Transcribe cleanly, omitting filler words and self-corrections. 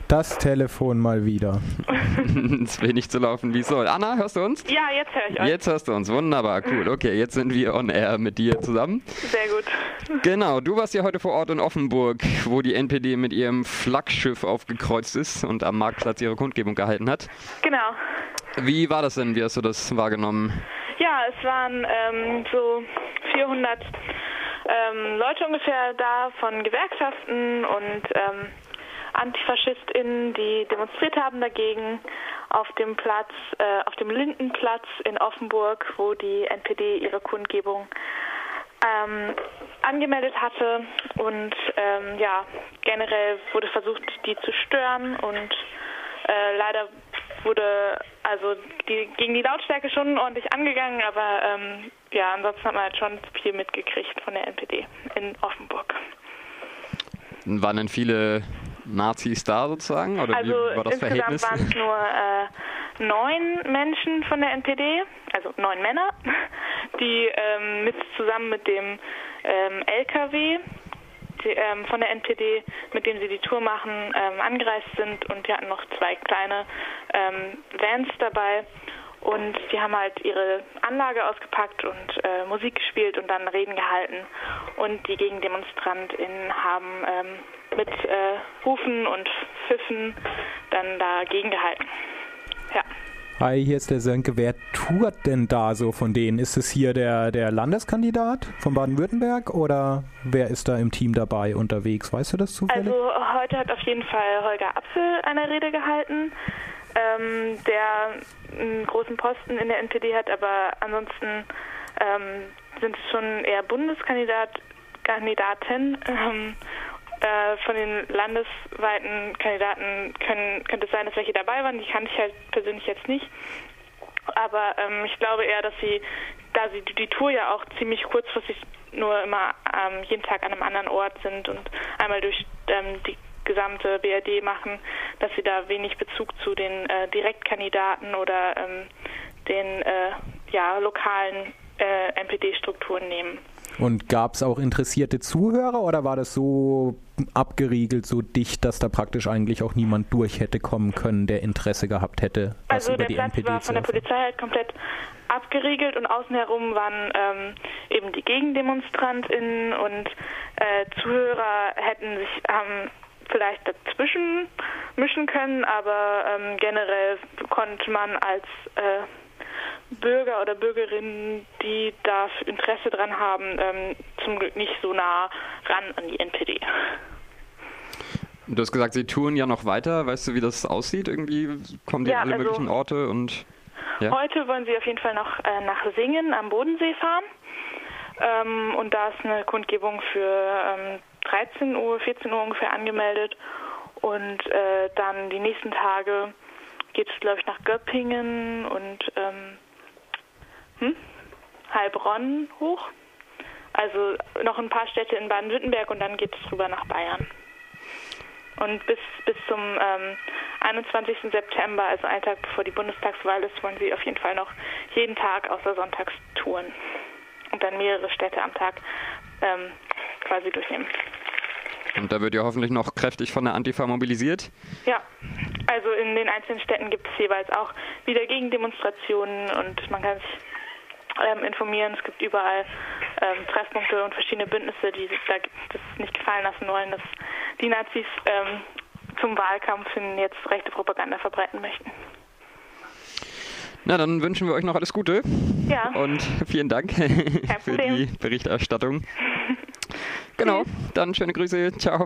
Das Telefon mal wieder. Es will nicht so laufen, wie es soll. Anna, hörst du uns? Ja, jetzt höre ich euch. Jetzt hörst du uns. Wunderbar, cool. Okay, jetzt sind wir on air mit dir zusammen. Sehr gut. Genau, du warst ja heute vor Ort in Offenburg, wo die NPD mit ihrem Flaggschiff aufgekreuzt ist und am Marktplatz ihre Kundgebung gehalten hat. Genau. Wie war das denn? Wie hast du das wahrgenommen? Ja, es waren so 400 Leute ungefähr da von Gewerkschaften und AntifaschistInnen, die demonstriert haben dagegen auf dem Platz, auf dem Lindenplatz in Offenburg, wo die NPD ihre Kundgebung angemeldet hatte. Und ja, generell wurde versucht, die zu stören und leider wurde gegen die Lautstärke schon ordentlich angegangen, aber ja, ansonsten hat man halt schon viel mitgekriegt von der NPD in Offenburg. Waren denn viele Nazis da sozusagen? Oder also wie war das Verhältnis? Insgesamt waren es nur 9 Menschen von der NPD, also 9 Männer, die zusammen mit dem LKW von der NPD, mit dem sie die Tour machen, angereist sind, und die hatten noch 2 kleine Vans dabei. Und die haben halt ihre Anlage ausgepackt und Musik gespielt und dann Reden gehalten. Und die GegendemonstrantInnen haben mit Rufen und Pfiffen dann dagegen gehalten. Ja. Hi, hier ist der Sönke. Wer tourt denn da so von denen? Ist es hier der Landeskandidat von Baden-Württemberg oder wer ist da im Team dabei unterwegs? Weißt du das zufällig? Also heute hat auf jeden Fall Holger Apfel eine Rede gehalten, der einen großen Posten in der NPD hat, aber ansonsten sind es schon eher Bundeskandidaten. Von den landesweiten Kandidaten könnte es sein, dass welche dabei waren. Die kannte ich halt persönlich jetzt nicht. Aber ich glaube eher, dass da sie die Tour ja auch ziemlich kurzfristig nur immer jeden Tag an einem anderen Ort sind und einmal durch die gesamte BRD machen, dass sie da wenig Bezug zu den Direktkandidaten oder den lokalen NPD-Strukturen nehmen. Und gab es auch interessierte Zuhörer oder war das so abgeriegelt, so dicht, dass da praktisch eigentlich auch niemand durch hätte kommen können, der Interesse gehabt hätte, was über die NPD war von der Polizei halt komplett abgeriegelt und außen herum waren eben die GegendemonstrantInnen und Zuhörer hätten sich vielleicht dazwischen mischen können, aber generell konnte man als Bürger oder Bürgerinnen, die da Interesse dran haben, zum Glück nicht so nah ran an die NPD. Du hast gesagt, sie touren ja noch weiter. Weißt du, wie das aussieht? Irgendwie kommen die an alle möglichen Orte und... Ja? Heute wollen sie auf jeden Fall noch nach Singen am Bodensee fahren. Und da ist eine Kundgebung für 13 Uhr, 14 Uhr ungefähr angemeldet. Und dann die nächsten Tage geht es, glaube ich, nach Göppingen und Heilbronn hoch. Also noch ein paar Städte in Baden-Württemberg und dann geht es rüber nach Bayern. Und bis zum 21. September, also einen Tag bevor die Bundestagswahl ist, wollen sie auf jeden Fall noch jeden Tag außer sonntags touren und dann mehrere Städte am Tag quasi durchnehmen. Und da wird ja hoffentlich noch kräftig von der Antifa mobilisiert? Ja, also in den einzelnen Städten gibt es jeweils auch wieder Gegendemonstrationen und man kann sich informieren. Es gibt überall Treffpunkte und verschiedene Bündnisse, die sich das nicht gefallen lassen wollen, dass die Nazis zum Wahlkampf hin jetzt rechte Propaganda verbreiten möchten. Na, dann wünschen wir euch noch alles Gute. Ja. Und vielen Dank für die Berichterstattung. Genau, dann schöne Grüße. Ciao.